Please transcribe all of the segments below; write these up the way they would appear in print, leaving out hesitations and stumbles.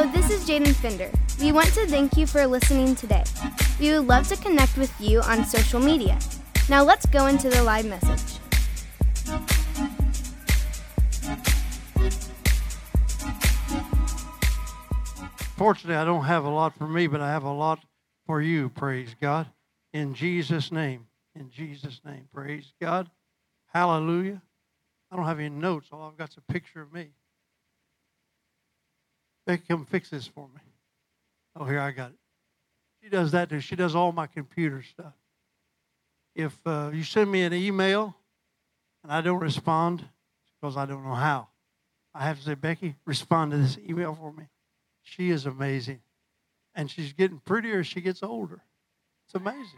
Hello, this is Jaden Finder. We want to thank you for listening today. We would love to connect with you on social media. Now let's go into the live message. Fortunately, I don't have a lot for me, but I have a lot for you, praise God. In Jesus' name. In Jesus' name, praise God. Hallelujah. I don't have any notes. All I've got is a picture of me. Becky, come fix this for me. Oh, here, I got it. She does that too. She does all my computer stuff. If you send me an email and I don't respond, it's because I don't know how. I have to say, Becky, respond to this email for me. She is amazing. And she's getting prettier as she gets older. It's amazing.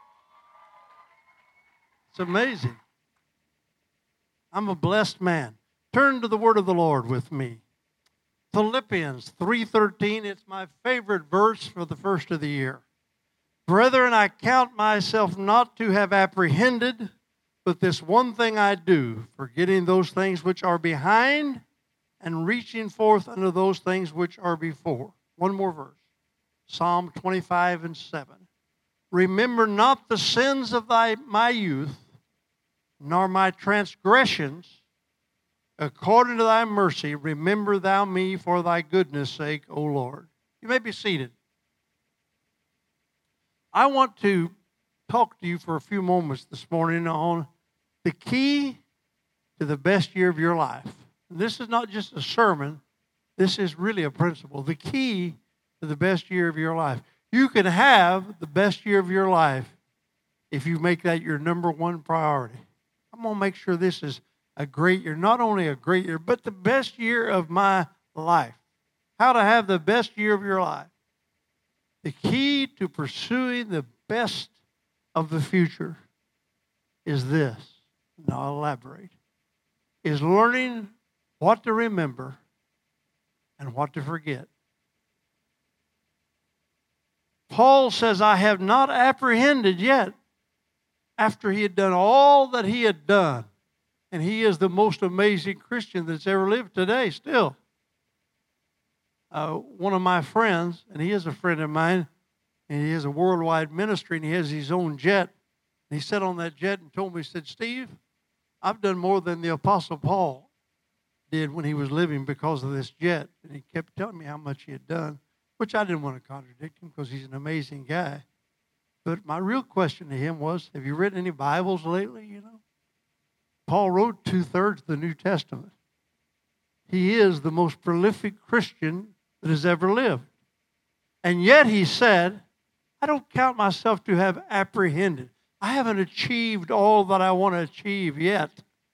It's amazing. I'm a blessed man. Turn to the word of the Lord with me. Philippians 3:13, it's my favorite verse for the first of the year. Brethren, I count myself not to have apprehended, but this one thing I do, forgetting those things which are behind and reaching forth unto those things which are before. One more verse. Psalm 25:7. Remember not the sins of my youth, nor my transgressions. According to thy mercy, remember thou me for thy goodness' sake, O Lord. You may be seated. I want to talk to you for a few moments this morning on the key to the best year of your life. And this is not just a sermon. This is really a principle. The key to the best year of your life. You can have the best year of your life if you make that your number one priority. I'm going to make sure this is a great year. Not only a great year, but the best year of my life. How to have the best year of your life. The key to pursuing the best of the future is this, and I'll elaborate, is learning what to remember and what to forget. Paul says, I have not apprehended yet, after he had done all that he had done. And he is the most amazing Christian that's ever lived today still. One of my friends, and he is a friend of mine, and he has a worldwide ministry, and he has his own jet. And he sat on that jet and told me, he said, Steve, I've done more than the Apostle Paul did when he was living because of this jet. And he kept telling me how much he had done, which I didn't want to contradict him because he's an amazing guy. But my real question to him was, have you read any Bibles lately, you know? Paul wrote 2/3 of the New Testament. He is the most prolific Christian that has ever lived. And yet he said, I don't count myself to have apprehended. I haven't achieved all that I want to achieve yet.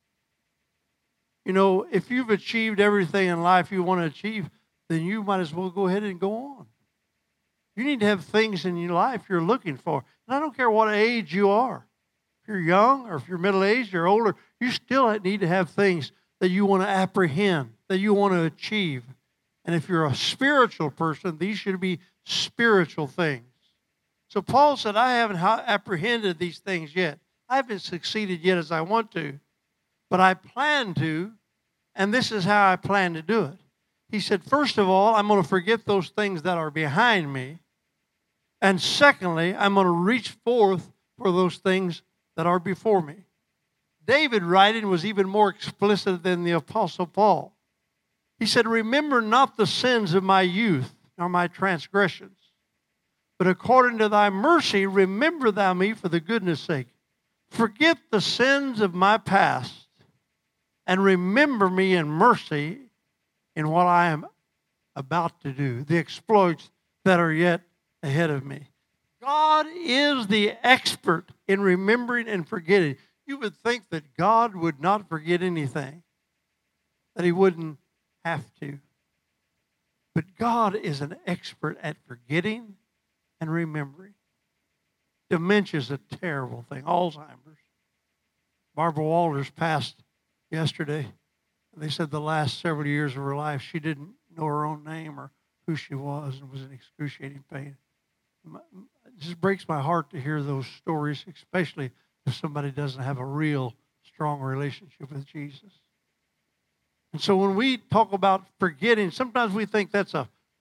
You know, if you've achieved everything in life you want to achieve, then you might as well go ahead and go on. You need to have things in your life you're looking for. And I don't care what age you are. If you're young or if you're middle-aged or older, you still need to have things that you want to apprehend, that you want to achieve. And if you're a spiritual person, these should be spiritual things. So Paul said, I haven't apprehended these things yet. I haven't succeeded yet as I want to, but I plan to, and this is how I plan to do it. He said, first of all, I'm going to forget those things that are behind me. And secondly, I'm going to reach forth for those things that are before me. David writing was even more explicit than the Apostle Paul. He said, remember not the sins of my youth, nor my transgressions, but according to thy mercy, remember thou me for the goodness' sake. Forget the sins of my past, and remember me in mercy in what I am about to do, the exploits that are yet ahead of me. God is the expert in remembering and forgetting. You would think that God would not forget anything, that he wouldn't have to. But God is an expert at forgetting and remembering. Dementia is a terrible thing. Alzheimer's. Barbara Walters passed yesterday. They said the last several years of her life, she didn't know her own name or who she was and was in excruciating pain. It just breaks my heart to hear those stories, especially if somebody doesn't have a real strong relationship with Jesus. And so when we talk about forgetting, sometimes we think that's a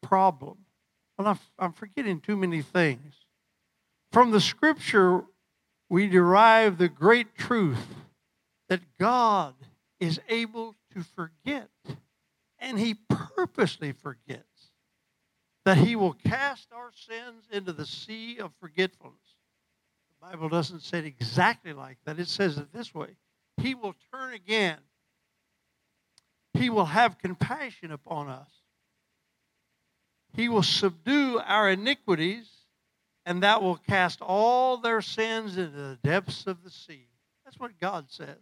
problem? Well, I'm forgetting too many things. From the Scripture, we derive the great truth that God is able to forget, and He purposely forgets, that He will cast our sins into the sea of forgetfulness. The Bible doesn't say it exactly like that. It says it this way. He will turn again. He will have compassion upon us. He will subdue our iniquities, and that will cast all their sins into the depths of the sea. That's what God says.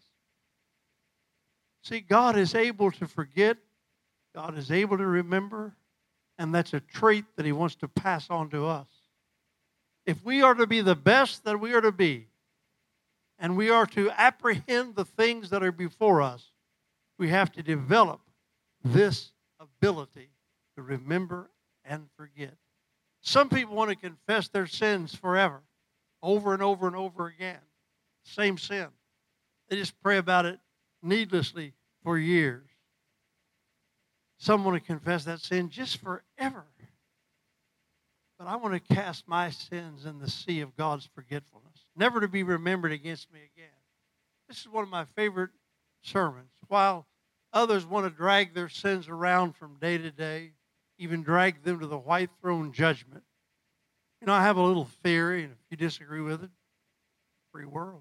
See, God is able to forget. God is able to remember. And that's a trait that He wants to pass on to us. If we are to be the best that we are to be, and we are to apprehend the things that are before us, we have to develop this ability to remember and forget. Some people want to confess their sins forever, over and over and over again. Same sin. They just pray about it needlessly for years. Some want to confess that sin just forever. But I want to cast my sins in the sea of God's forgetfulness, never to be remembered against me again. This is one of my favorite sermons. While others want to drag their sins around from day to day, even drag them to the white throne judgment. You know, I have a little theory, and if you disagree with it, free world.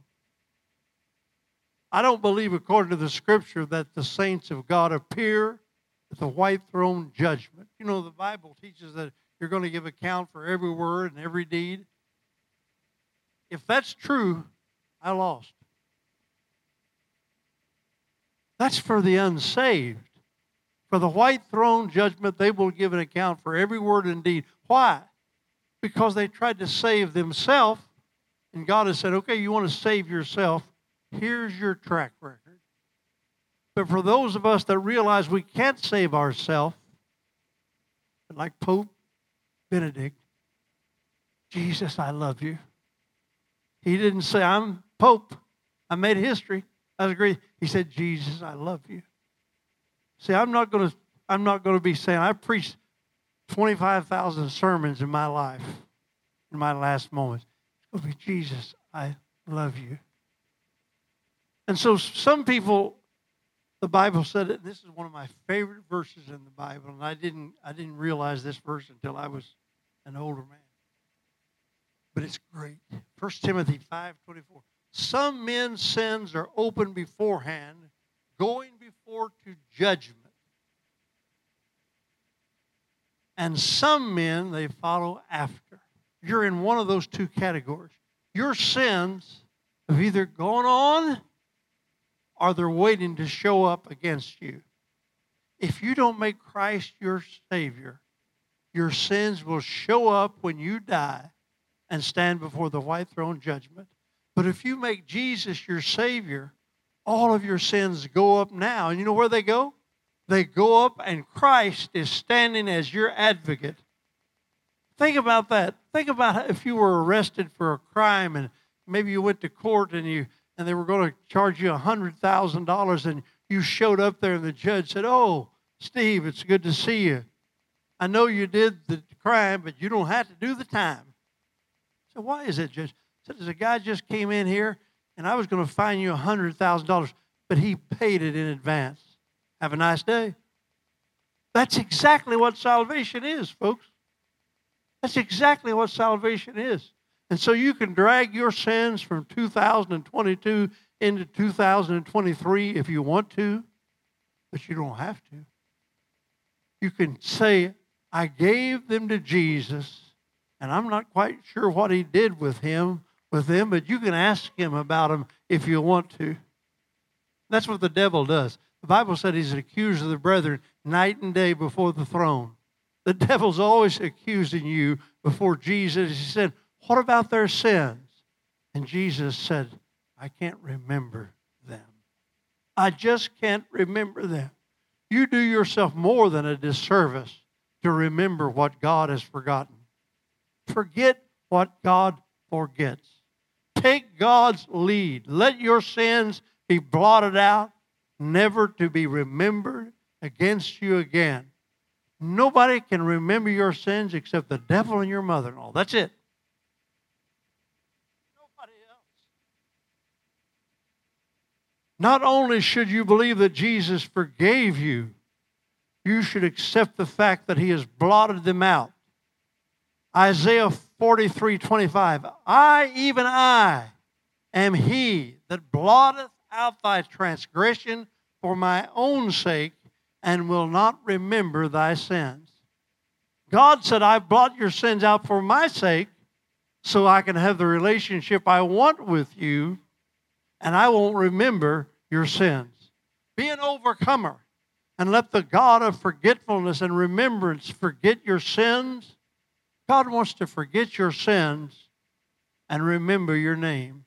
I don't believe, according to the Scripture, that the saints of God appear at the white throne judgment. You know, the Bible teaches that you're going to give account for every word and every deed. If that's true, I lost. That's for the unsaved. For the white throne judgment, they will give an account for every word and deed. Why? Because they tried to save themselves, and God has said, okay, you want to save yourself, here's your track record. But for those of us that realize we can't save ourselves, like Pope Benedict, Jesus, I love you. He didn't say, I'm Pope. I made history. I was great. He said, Jesus, I love you. See, I'm not going to be saying, I preached 25,000 sermons in my life, in my last moments. It's going to be, Jesus, I love you. And so some people, the Bible said it, and this is one of my favorite verses in the Bible, and I didn't realize this verse until I was an older man. But it's great. 1 Timothy 5:24. Some men's sins are open beforehand, going before to judgment. And some men, they follow after. You're in one of those two categories. Your sins have either gone on or they're waiting to show up against you. If you don't make Christ your Savior, your sins will show up when you die and stand before the white throne judgment. But if you make Jesus your Savior, all of your sins go up now. And you know where they go? They go up, and Christ is standing as your advocate. Think about that. Think about if you were arrested for a crime, and maybe you went to court and they were going to charge you $100,000, and you showed up there and the judge said, "Oh, Steve, it's good to see you. I know you did the crime, but you don't have to do the time." So why is it, Judge? He said, "There's a guy just came in here, and I was going to fine you $100,000, but he paid it in advance. Have a nice day." That's exactly what salvation is, folks. That's exactly what salvation is. And so you can drag your sins from 2022 into 2023 if you want to, but you don't have to. You can say, I gave them to Jesus, and I'm not quite sure what He did with them, but you can ask Him about them if you want to. That's what the devil does. The Bible said he's an accuser of the brethren night and day before the throne. The devil's always accusing you before Jesus. He said, what about their sins? And Jesus said, I can't remember them. I just can't remember them. You do yourself more than a disservice to remember what God has forgotten. Forget what God forgets. Take God's lead. Let your sins be blotted out, never to be remembered against you again. Nobody can remember your sins except the devil and your mother-in-law. That's it. Nobody else. Not only should you believe that Jesus forgave you, you should accept the fact that he has blotted them out. Isaiah 43:25. Even I, am he that blotteth out thy transgression for my own sake, and will not remember thy sins. God said, I blot your sins out for my sake, so I can have the relationship I want with you, and I won't remember your sins. Be an overcomer, and let the God of forgetfulness and remembrance forget your sins. God wants to forget your sins and remember your name.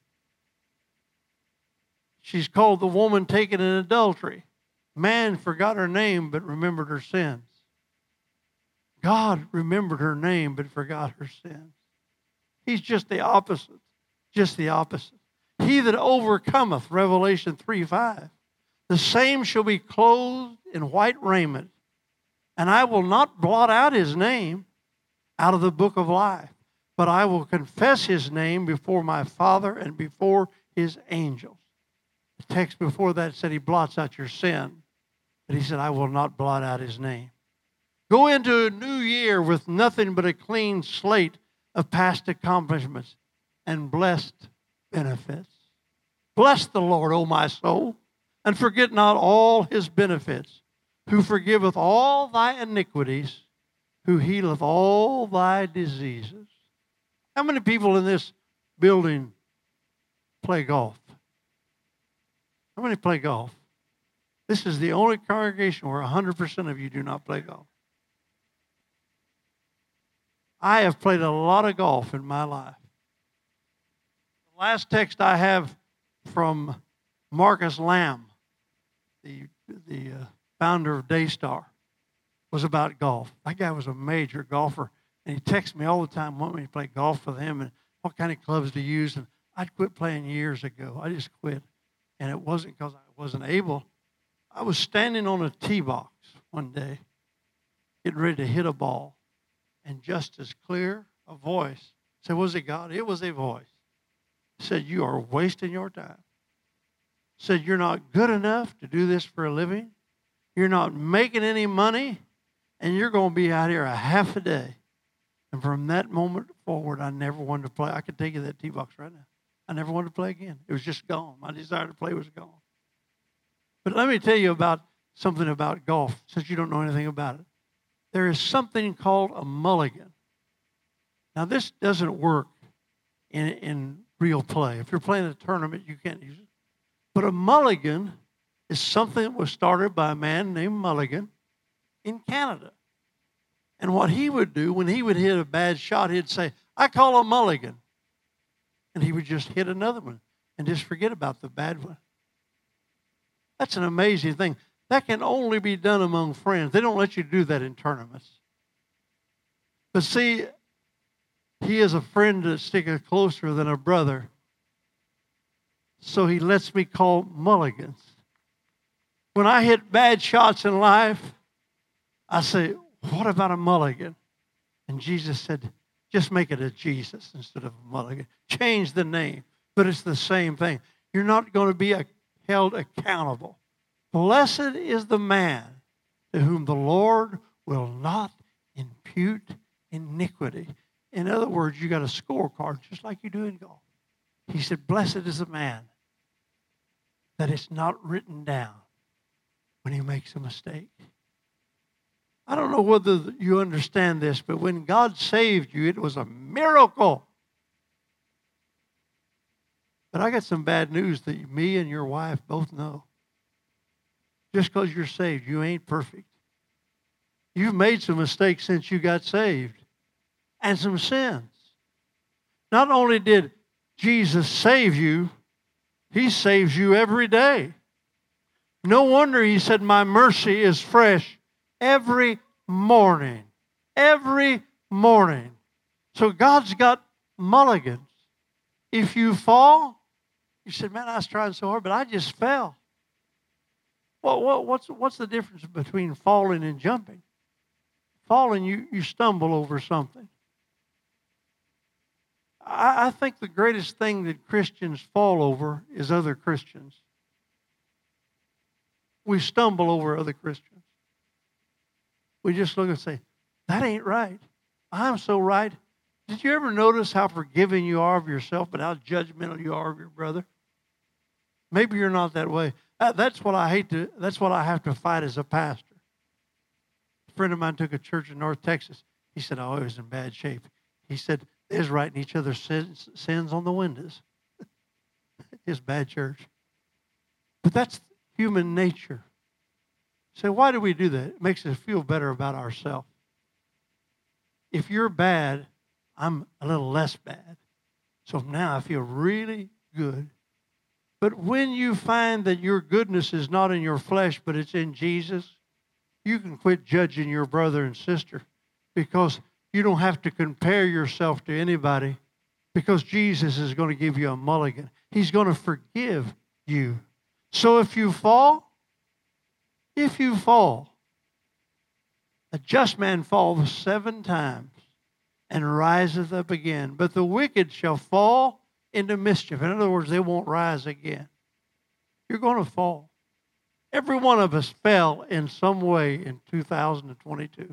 She's called the woman taken in adultery. Man forgot her name but remembered her sins. God remembered her name but forgot her sins. He's just the opposite. Just the opposite. He that overcometh, Revelation 3:5, the same shall be clothed in white raiment, and I will not blot out his name out of the book of life, but I will confess his name before my Father and before his angels. The text before that said he blots out your sin, but he said, I will not blot out his name. Go into a new year with nothing but a clean slate of past accomplishments and blessed benefits. Bless the Lord, O my soul, and forget not all his benefits, who forgiveth all thy iniquities, who healeth all thy diseases. How many people in this building play golf? How many play golf? This is the only congregation where 100% of you do not play golf. I have played a lot of golf in my life. The last text I have from Marcus Lamb, the founder of Daystar, was about golf. That guy was a major golfer, and he texts me all the time, wanting me to play golf with him and what kind of clubs to use. And I'd quit playing years ago. I just quit. And it wasn't because I wasn't able. I was standing on a tee box one day, getting ready to hit a ball, and just as clear a voice said, was it God? It was a voice. Said, you are wasting your time. Said, you're not good enough to do this for a living. You're not making any money, and you're going to be out here a half a day. And from that moment forward, I never wanted to play. I could take you that tee box right now. I never wanted to play again. It was just gone. My desire to play was gone. But let me tell you about something about golf, since you don't know anything about it. There is something called a mulligan. Now, this doesn't work in real play. If you're playing a tournament, you can't use it. But a mulligan is something that was started by a man named Mulligan in Canada. And what he would do when he would hit a bad shot, he'd say, I call a mulligan. And he would just hit another one and just forget about the bad one. That's an amazing thing. That can only be done among friends. They don't let you do that in tournaments. But see, he is a friend that sticks closer than a brother. So he lets me call mulligans. When I hit bad shots in life, I say, what about a mulligan? And Jesus said, just make it a Jesus instead of a mulligan. Change the name, but it's the same thing. You're not going to be held accountable. Blessed is the man to whom the Lord will not impute iniquity. In other words, you got a scorecard just like you do in golf. He said, blessed is the man that it's not written down when he makes a mistake. I don't know whether you understand this, but when God saved you, it was a miracle. But I got some bad news that me and your wife both know. Just because you're saved, you ain't perfect. You've made some mistakes since you got saved, and some sins. Not only did Jesus save you, he saves you every day. No wonder he said, my mercy is fresh every morning. Every morning. So God's got mulligans. If you fall, you said, man, I was trying so hard, but I just fell. Well, what's the difference between falling and jumping? falling, you stumble over something. I think the greatest thing that Christians fall over is other Christians. We stumble over other Christians. We just look and say, that ain't right. I'm so right. Did you ever notice how forgiving you are of yourself, but how judgmental you are of your brother? Maybe you're not that way. That's what I have to fight as a pastor. A friend of mine took a church in North Texas. He said, oh, it was in bad shape. He said, they was writing each other's sins on the windows. It's bad church. But that's human nature. So why do we do that? It makes us feel better about ourselves. If you're bad, I'm a little less bad. So now I feel really good. But when you find that your goodness is not in your flesh, but it's in Jesus, you can quit judging your brother and sister, because you don't have to compare yourself to anybody, because Jesus is going to give you a mulligan. He's going to forgive you. So if you fall, a just man falls 7 times and riseth up again. But the wicked shall fall into mischief. In other words, they won't rise again. You're going to fall. Every one of us fell in some way in 2022.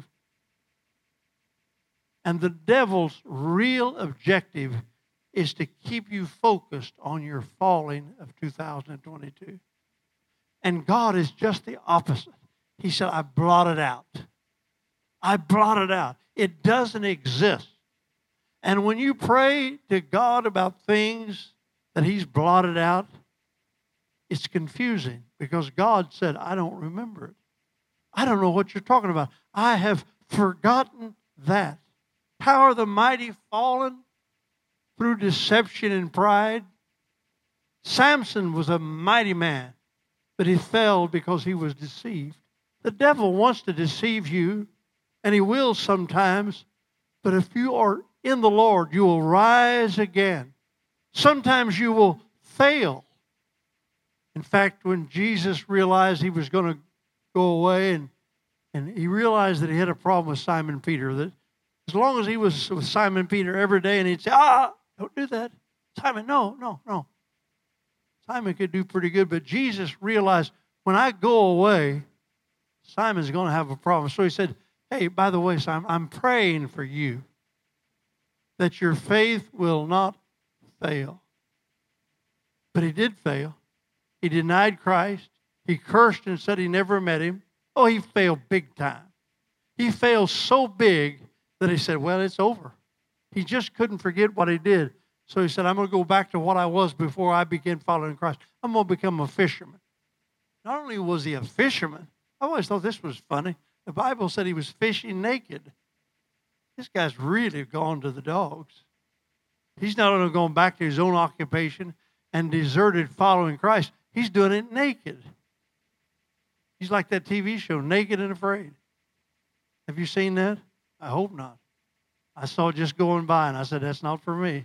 And the devil's real objective is to keep you focused on your falling of 2022. And God is just the opposite. He said, I blot it out. I blot it out. It doesn't exist. And when you pray to God about things that He's blotted out, it's confusing, because God said, I don't remember it. I don't know what you're talking about. I have forgotten that. How are the mighty fallen? Through deception and pride. Samson was a mighty man, but he fell because he was deceived. The devil wants to deceive you, and he will sometimes, but if you are in the Lord, you will rise again. Sometimes you will fail. In fact, when Jesus realized He was going to go away, and He realized that He had a problem with Simon Peter, that as long as He was with Simon Peter every day, and He'd say, don't do that. Simon, no. Simon could do pretty good, but Jesus realized, when I go away, Simon's going to have a problem. So He said, hey, by the way, Simon, I'm praying for you that your faith will not fail. But he did fail. He denied Christ. He cursed and said he never met Him. Oh, he failed big time. He failed so big that he said, well, it's over. He just couldn't forget what he did. So he said, I'm going to go back to what I was before I began following Christ. I'm going to become a fisherman. Not only was he a fisherman, I always thought this was funny. The Bible said he was fishing naked. This guy's really gone to the dogs. He's not only gone back to his own occupation and deserted following Christ, he's doing it naked. He's like that TV show, Naked and Afraid. Have you seen that? I hope not. I saw it just going by, and I said, that's not for me.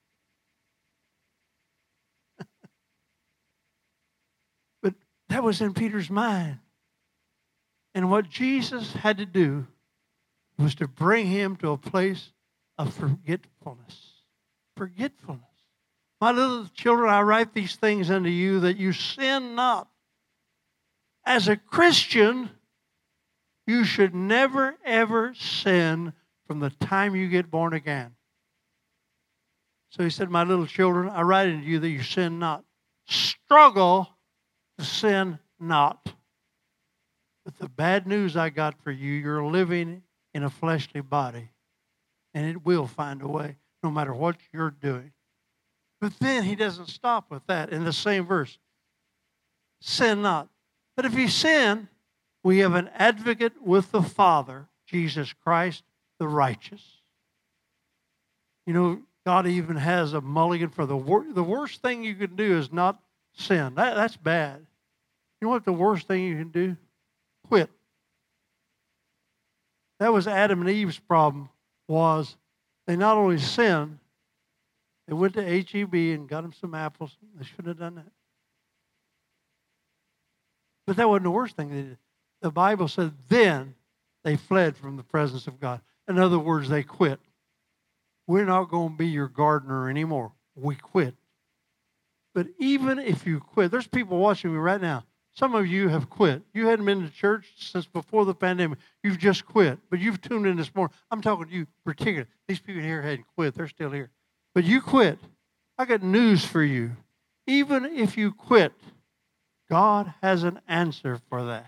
But that was in Peter's mind. And what Jesus had to do was to bring him to a place of forgetfulness. Forgetfulness. My little children, I write these things unto you that you sin not. As a Christian, you should never, ever sin from the time you get born again. So he said, my little children, I write unto you that you sin not. Struggle to sin not. But the bad news I got for you, you're living in a fleshly body. And it will find a way, no matter what you're doing. But then he doesn't stop with that in the same verse. Sin not. But if you sin, we have an advocate with the Father, Jesus Christ, the righteous. You know, God even has a mulligan for the worst thing you can do is not sin. That's bad. You know what the worst thing you can do? Quit. That was Adam and Eve's problem, was they not only sinned, they went to H-E-B and got them some apples. They shouldn't have done that. But that wasn't the worst thing they did. The Bible said then They fled from the presence of God. In other words, they quit. We're not going to be your gardener anymore. We quit. But even if you quit, there's people watching me right now. Some of you have quit. You hadn't been to church since before the pandemic. You've just quit. But you've tuned in this morning. I'm talking to you particularly. These people here hadn't quit. They're still here. But you quit. I got news for you. Even if you quit, God has an answer for that.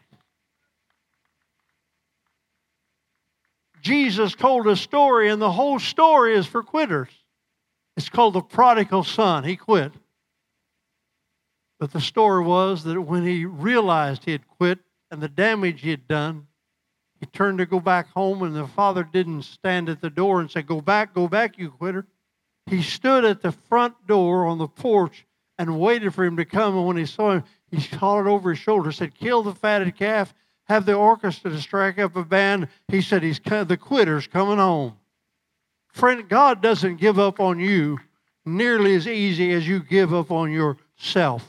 Jesus told a story, and the whole story is for quitters. It's called the prodigal son. He quit. But the story was that when he realized he had quit and the damage he had done, he turned to go back home, and the father didn't stand at the door and say, go back, you quitter. He stood at the front door on the porch and waited for him to come, and when he saw him, he hollered over his shoulder, said, kill the fatted calf, have the orchestra to strike up a band. He said, the quitter's coming home. Friend, God doesn't give up on you nearly as easy as you give up on yourself.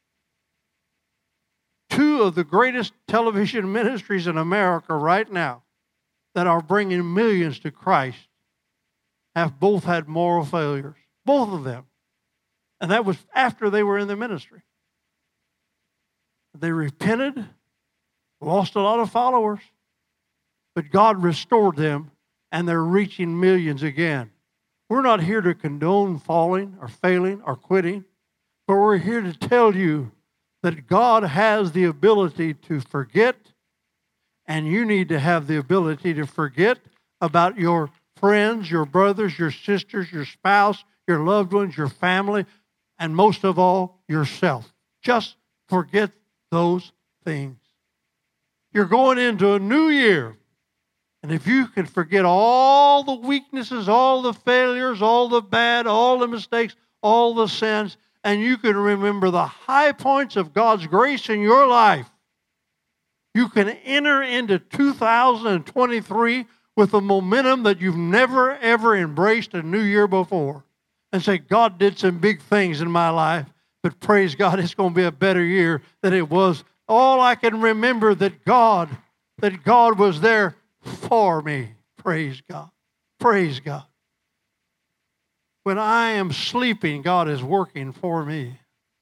Two of the greatest television ministries in America right now that are bringing millions to Christ have both had moral failures. Both of them. And that was after they were in the ministry. They repented, lost a lot of followers, but God restored them, and they're reaching millions again. We're not here to condone falling or failing or quitting, but we're here to tell you that God has the ability to forget, and you need to have the ability to forget about your friends, your brothers, your sisters, your spouse, your loved ones, your family, and most of all, yourself. Just forget those things. You're going into a new year, and if you can forget all the weaknesses, all the failures, all the bad, all the mistakes, all the sins, and you can remember the high points of God's grace in your life, you can enter into 2023 with a momentum that you've never, ever embraced a new year before. And say, God did some big things in my life, but praise God, it's going to be a better year than it was. All I can remember that God was there for me. Praise God. Praise God. When I am sleeping, God is working for me.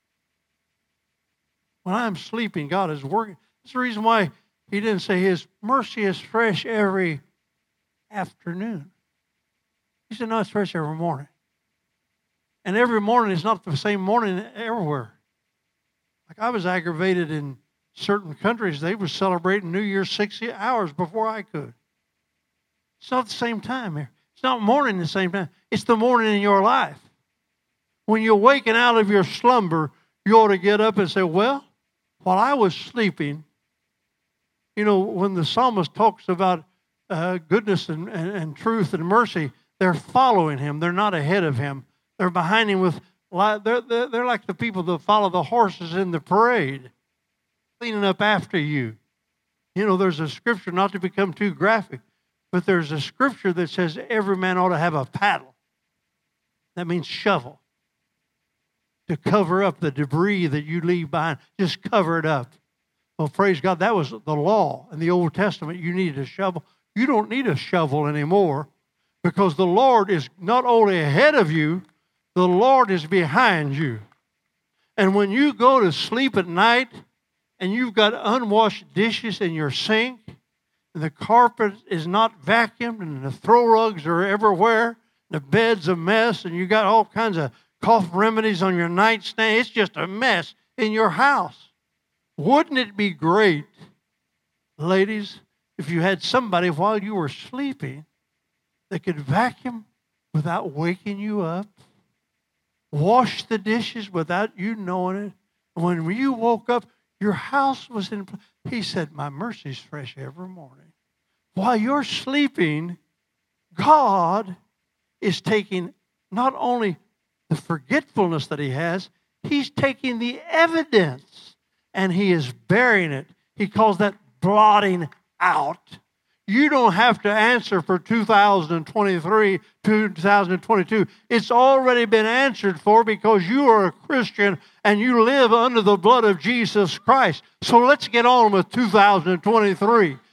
When I'm sleeping, God is working. That's the reason why he didn't say his mercy is fresh every afternoon. He said, no, it's fresh every morning. And every morning is not the same morning everywhere. Like I was aggravated in certain countries. They were celebrating New Year's 60 hours before I could. It's not the same time here. It's not morning the same time. It's the morning in your life. When you're waking out of your slumber, you ought to get up and say, well, while I was sleeping, you know, when the psalmist talks about goodness and truth and mercy, they're following him. They're not ahead of him. They're behind him with, they're like the people that follow the horses in the parade, cleaning up after you. You know, there's a scripture, not to become too graphic, but there's a scripture that says every man ought to have a paddle. That means shovel. To cover up the debris that you leave behind. Just cover it up. Well, praise God, that was the law in the Old Testament. You needed a shovel. You don't need a shovel anymore because the Lord is not only ahead of you, the Lord is behind you. And when you go to sleep at night and you've got unwashed dishes in your sink, and the carpet is not vacuumed, and the throw rugs are everywhere, the bed's a mess, and you got all kinds of cough remedies on your nightstand, it's just a mess in your house. Wouldn't it be great, ladies, if you had somebody while you were sleeping that could vacuum without waking you up? Wash the dishes without you knowing it. And when you woke up, your house was in place. He said, my mercy's fresh every morning. While you're sleeping, God is taking not only the forgetfulness that he has, he's taking the evidence and he is burying it. He calls that blotting out. You don't have to answer for 2023, 2022. It's already been answered for because you are a Christian and you live under the blood of Jesus Christ. So let's get on with 2023.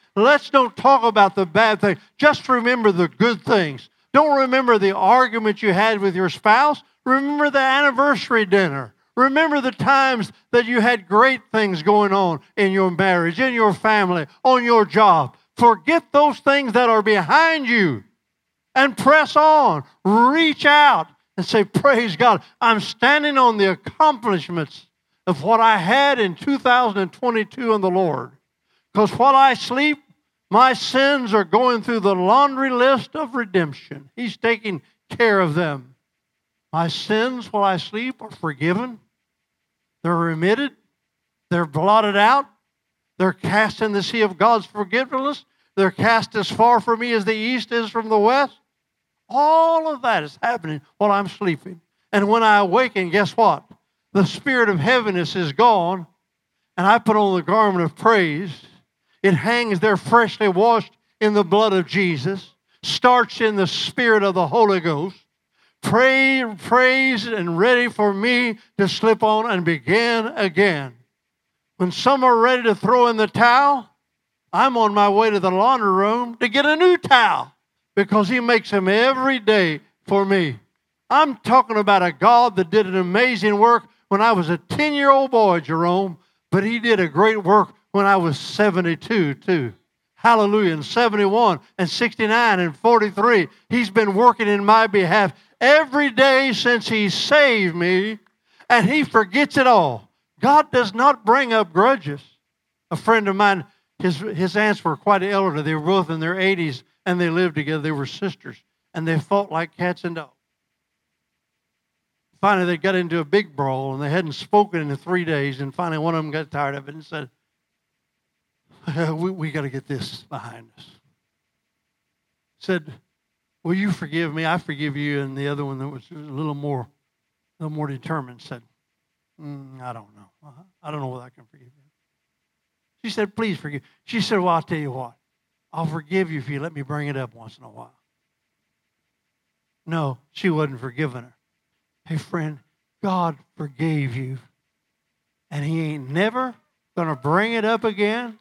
Let's don't talk about the bad things. Just remember the good things. Don't remember the argument you had with your spouse. Remember the anniversary dinner. Remember the times that you had great things going on in your marriage, in your family, on your job. Forget those things that are behind you and press on. Reach out and say, praise God, I'm standing on the accomplishments of what I had in 2022 in the Lord. Because while I sleep, my sins are going through the laundry list of redemption. He's taking care of them. My sins while I sleep are forgiven. They're remitted. They're blotted out. They're cast in the sea of God's forgiveness. They're cast as far from me as the east is from the west. All of that is happening while I'm sleeping. And when I awaken, guess what? The spirit of heaviness is gone, and I put on the garment of praise. It hangs there freshly washed in the blood of Jesus, starched in the spirit of the Holy Ghost, praise and ready for me to slip on and begin again. When some are ready to throw in the towel, I'm on my way to the laundry room to get a new towel because He makes them every day for me. I'm talking about a God that did an amazing work when I was a 10-year-old boy, Jerome, but He did a great work when I was 72 too. Hallelujah. And 71 and 69 and 43. He's been working in my behalf every day since He saved me, and He forgets it all. God does not bring up grudges. A friend of mine, his aunts were quite elderly. They were both in their 80s, and they lived together. They were sisters, and they fought like cats and dogs. Finally, they got into a big brawl, and they hadn't spoken in 3 days, and finally one of them got tired of it and said, we got to get this behind us. Said, will you forgive me? I forgive you. And the other one that was a little more determined said, I don't know. I don't know whether I can forgive you. She said, please forgive. She said, well, I'll tell you what. I'll forgive you if you let me bring it up once in a while. No, she wasn't forgiving her. Hey, friend, God forgave you, and He ain't never going to bring it up again.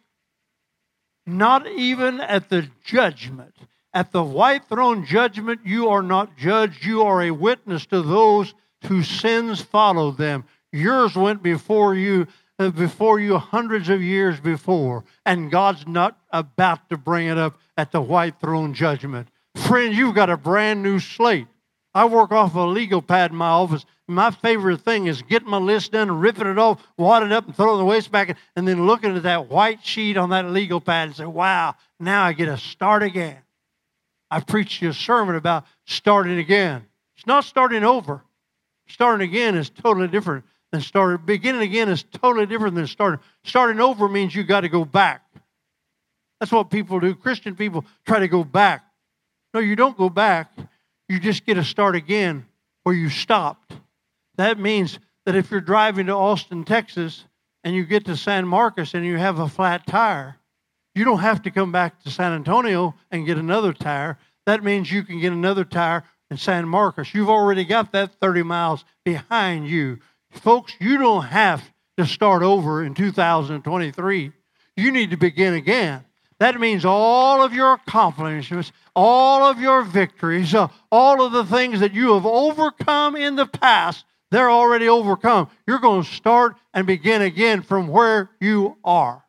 Not even at the judgment. At the white throne judgment, you are not judged. You are a witness to those whose sins followed them. Yours went before you hundreds of years before, and God's not about to bring it up at the white throne judgment. Friend, you've got a brand new slate. I work off a legal pad in my office. My favorite thing is getting my list done, ripping it off, wadding it up, and throwing the waste back, and then looking at that white sheet on that legal pad and say, wow, now I get to start again. I preached you a sermon about starting again. It's not starting over. Starting again is totally different than starting. Beginning again is totally different than starting. Starting over means you got to go back. That's what people do. Christian people try to go back. No, you don't go back. You just get to start again where you stopped. That means that if you're driving to Austin, Texas, and you get to San Marcos and you have a flat tire, you don't have to come back to San Antonio and get another tire. That means you can get another tire in San Marcos. You've already got that 30 miles behind you. Folks, you don't have to start over in 2023. You need to begin again. That means all of your accomplishments, all of your victories, all of the things that you have overcome in the past, they're already overcome. You're going to start and begin again from where you are.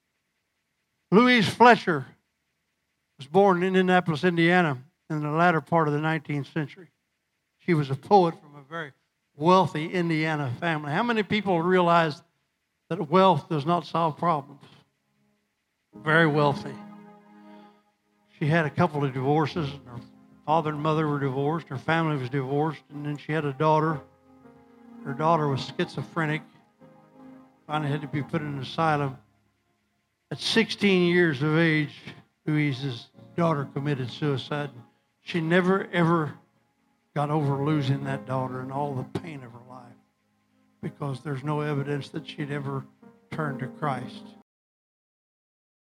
Louise Fletcher was born in Indianapolis, Indiana, in the latter part of the 19th century. She was a poet from a very wealthy Indiana family. How many people realize that wealth does not solve problems? Very wealthy. She had a couple of divorces. Her father and mother were divorced. Her family was divorced. And then she had a daughter. Her daughter was schizophrenic. Finally had to be put in an asylum. At 16 years of age, Louise's daughter committed suicide. She never, ever got over losing that daughter and all the pain of her life because there's no evidence that she'd ever turned to Christ.